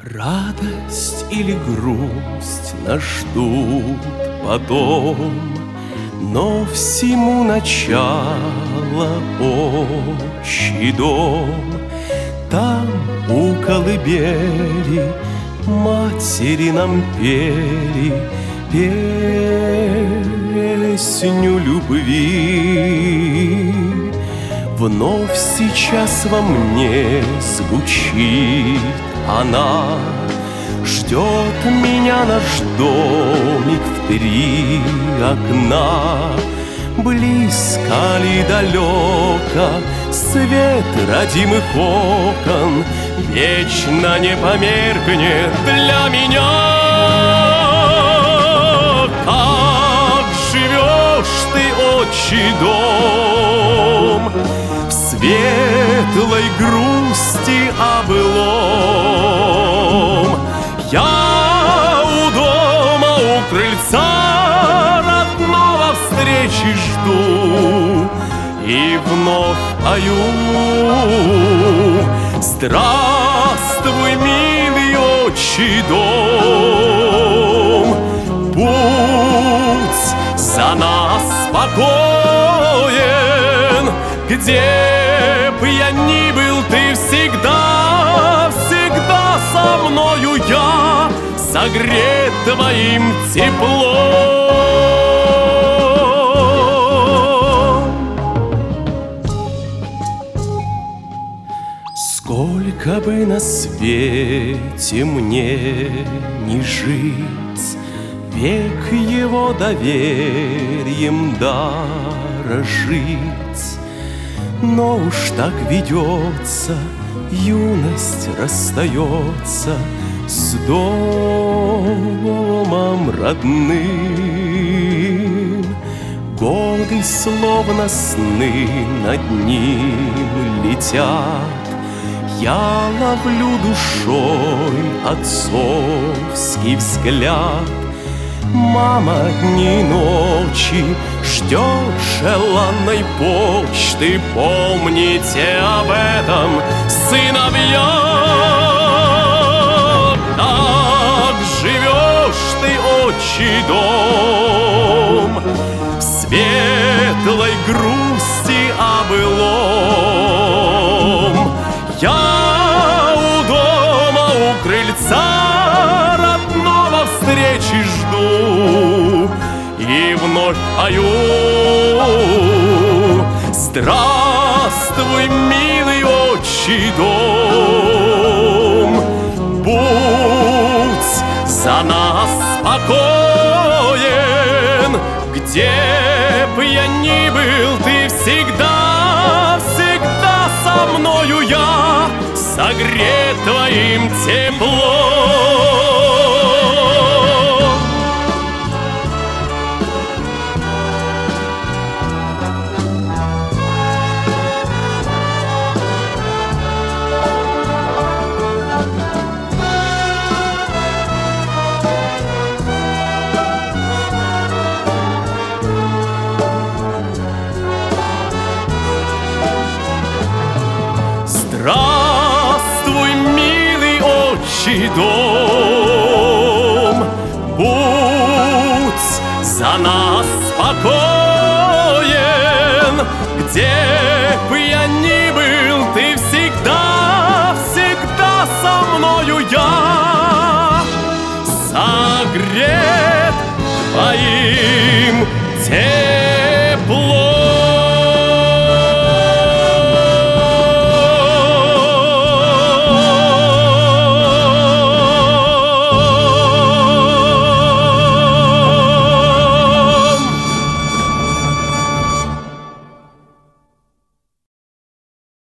Радость или грусть нас ждут потом, но всему начало отчий дом. Там у колыбели матери нам пели песню любви. Вновь сейчас во мне звучит она, ждет меня наш домик в 3 окна. Близко ли далеко свет родимых окон, вечно не померкнет для меня. Как живешь ты, отчий дом, в светлой грусти о былом? Я у дома, у крыльца родного встречи жду и вновь пою: здравствуй, милый отчий дом, путь за нас спокоен. Где б я ни был, ты всегда, всегда со мною, я согрет твоим теплом. Сколько бы на свете мне не жить, век его доверием дорожить. Но уж так ведется, юность расстается с домом родным. Годы словно сны над ним летят, я ловлю душой отцовский взгляд. Мама дни и ночи ждет желанной почты, помните об этом, сыновья. Как живешь ты, отчий дом, в светлой грусти о былом? Я у дома, у крыльца родного встречи жду и вновь пою: здравствуй, милый отчий дом, будь за нас спокоен. Где б я ни был, ты всегда, всегда со мною, я согрет твоим теплом. Здравствуй, милый отчий дом, будь за нас спокоен. Где бы я ни был, ты всегда, всегда со мною, я согрет твоим телом.